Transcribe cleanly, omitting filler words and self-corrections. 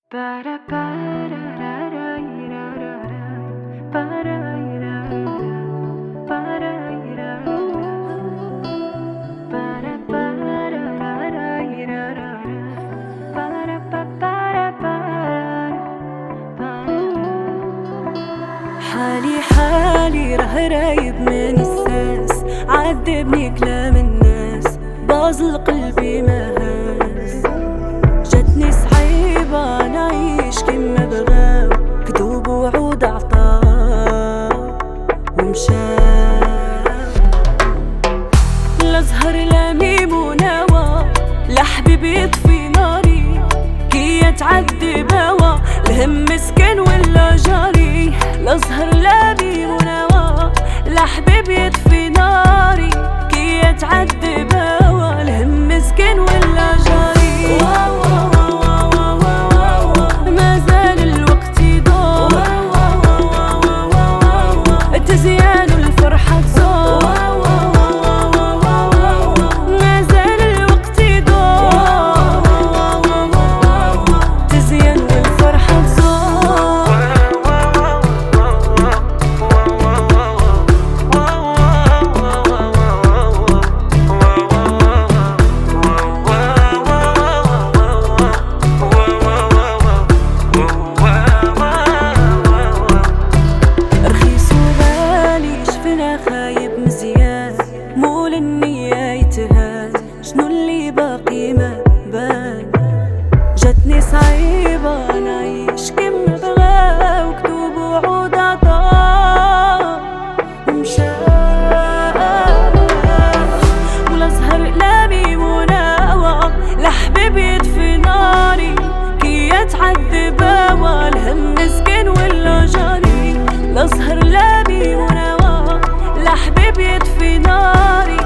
حالي راه رايب من الساس، عذبني كلام الناس، باظ قلبي مهاس. جاتني صعيبة نعيش كيما بغاو، كذوب وعود عطاو ومشاو. لا زهر لا ميم ونوى، لا حبيب يطفي ناري، كي يتعذب هوا الهم مسكن ولا جاري. لا زهر لا ميم ونوى، لا حبيب يطفي ناري، كي يتعذب هوا الهم مسكن ولا جاري. ما زال الوقت يدور، تزيان الفرحة تزور. ما زال الوقت يدور، تزيان والفرحة تزور. رخيص وغالي شفنا خايب مزيان، مول النية يتهان، شنو اللي باقي ما بان. جاتني صعيبة نعيش كيما بغاو، كتوب وعود عطا ومشى. ولا زهر لا ميم ونوى، لا حبيب يطفي ناري، كي يتعذب هوا الهم مسكين ولا جاري. لا زهر لا ميم ونوى، لا حبيب يطفي ناري،